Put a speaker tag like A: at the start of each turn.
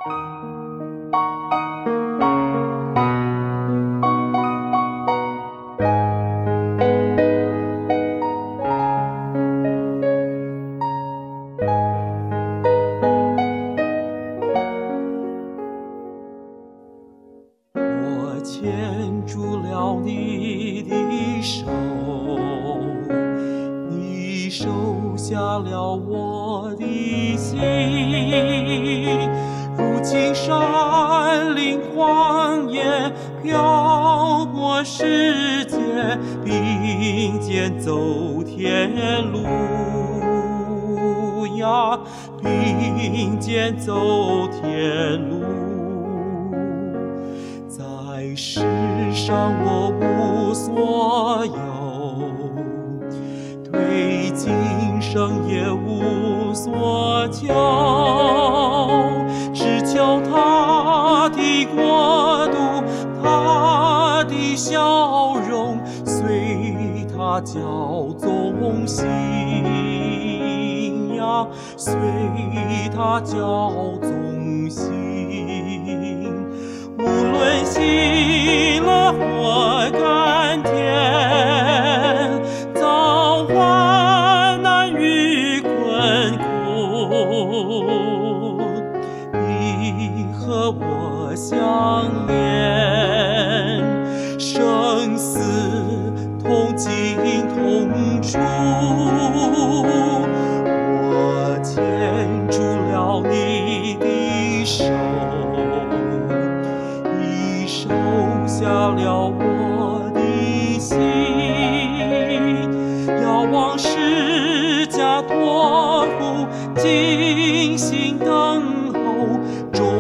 A: 我牵住了你的手，你收下了我的心。如今山林荒野，漂泊世界，并肩走天路呀，并肩走天路。在世上我无所有，对今生也无所求，只求他的国度，他的笑容，随他教纵行呀，随他教纵行。无论喜乐或甘甜，遭患难与困苦，你和我相连，生死同经同处。我牵住了你的手，收下了我的心，遥望释迦托付，静心等候。